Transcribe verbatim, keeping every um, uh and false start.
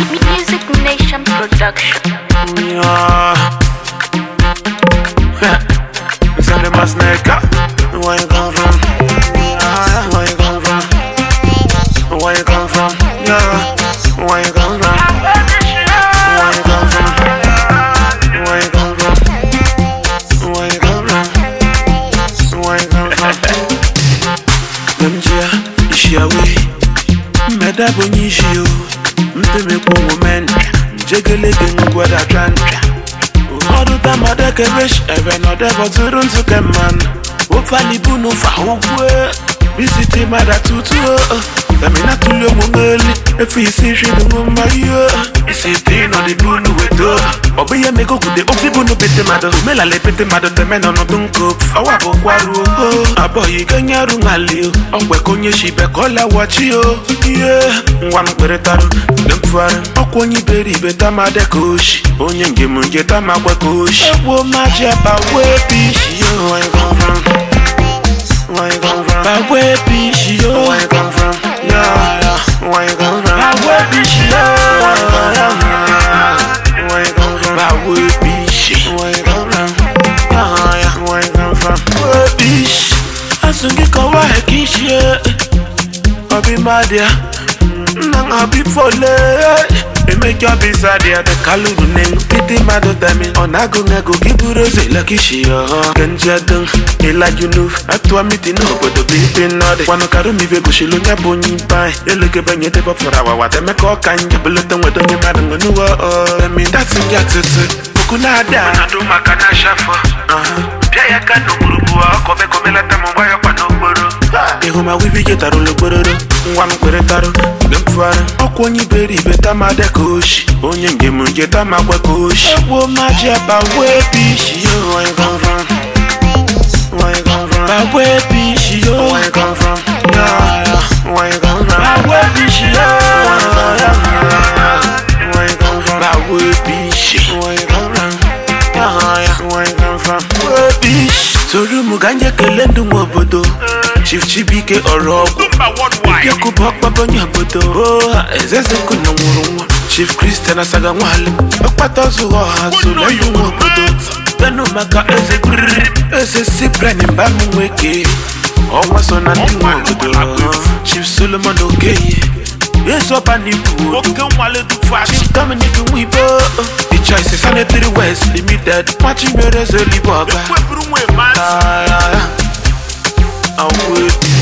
Music Nation Production. Yeah. It's on the mass nigga. Where you come from? Yeah. Where you come from? Where you come from? Yeah. Where you come from? Where you come from? Where you come from? Where you come from? Where you come from? Namjia, ishiawe. Medabo nishio. Mpeme kwa moment. Jegele gengu kwa da tranka. Odu tamada kebesh. Ebe no debo turun suke man. Ofali bunu fa ukwe. Visiti mada tutu. Damina tulio mungeli. Efi isi shidu mumbayo. Isi tino di bunu weto. Obiye meko kude ofi bunu bete mado. Umela le bete mado temeno no dunko. Awa bo kwaru. Aboyi ganyaru ngalio. Ongwe konye shibe kola wachio. Yeah. Mwanu kweretaro. Demfare. Okwenyi beri beta made kush. Onye nge munge tamakwe kush. Ewo maje ba webish. Yo, where you come from? Where you come from? Ba webish. Yo, where you come from? Yeah, yeah. Where you come from? Ba webish. Yo, where you come from? Where you come from? Ba webish. Where you come from? Yeah, yeah. Where you come from? Webish. Asungi kawa hekishi. Obi madia. Nang abi fole. E make your be sad ya the kaluru neng. Piti mado tami. Onago nego giburo ze lucky shi yo. Ganja dung. Ela you know. Atwa miti no bodo bibi node. Wano karu mi vego shilo nya bonyi pai. Ele ke benye te pa fora wa wa te me ko kanja. Bulletin wedo nye madango nuwa oh. I mean that's in ya tete. Mukunada. Nado makana shafo. Pia ya kano murubuwa. Kobe kome lata mwayo pa no boro. Ehuma wibi ke taro lo bororo. Mwanu kwere taro. Demfare. Okwenyi beri beta made kush. Onye nge munge tamakwe kush. Ewo maje ba webish. Yo, where you come from? Where you come from? Ba webish. Yo, where you come from? Yeah, yeah. Where you come from? Ba webish. Yo, where you come from? Ba webish. Where you come from? Yeah, yeah. Where you come from? Webish. Toru muganje kelendu mwobodo. Chief Chibike Orogo. Yoko bakba banya bodo. Ezeze kuna ngurumwa. Chief Christian asaga mwale. Okpata zuwa hasu la yu mwobodo. Tenu maka eze grrrr. Eze sipra nimba mweke. Owa sona ndi mwobodo. Chief Solomon Okeye. Yeso panipu. Oke mwale du fashi. Chief Dominic Mwibo. The choice is Sanitary West Limited. Machi mereze liboga. Ah, yeah, yeah. I would